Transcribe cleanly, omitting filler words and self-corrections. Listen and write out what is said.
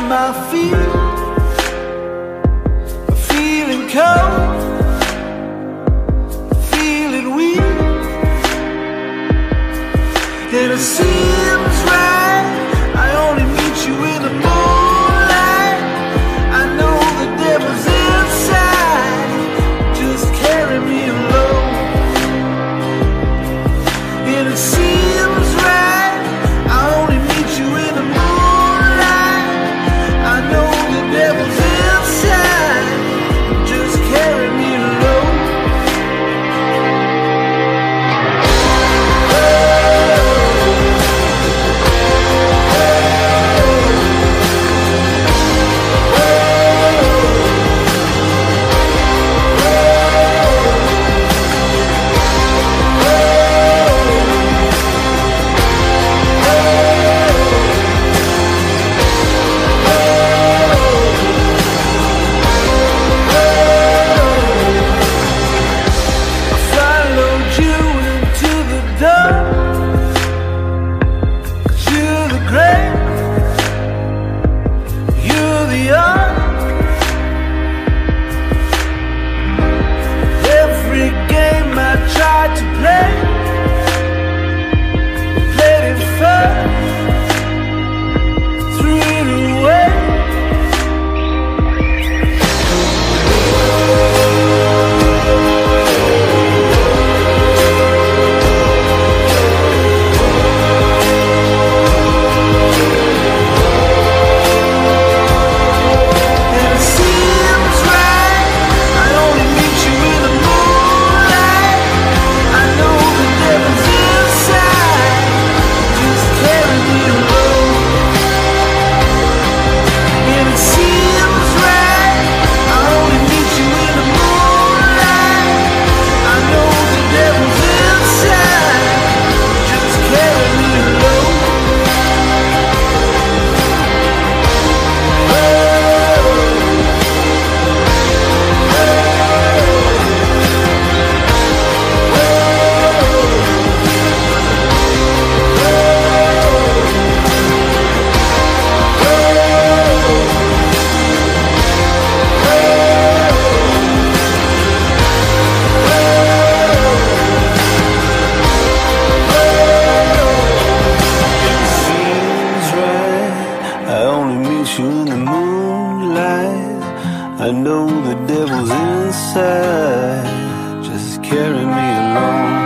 my feet, feeling cold, feeling weak, and it seems right. I only meet you in the moonlight. I know the devil's inside, just carry me alone. And it seems right, I only meet you in the moonlight. I know the devil's inside, just carry me alone. I know the devil's inside, just carry me along.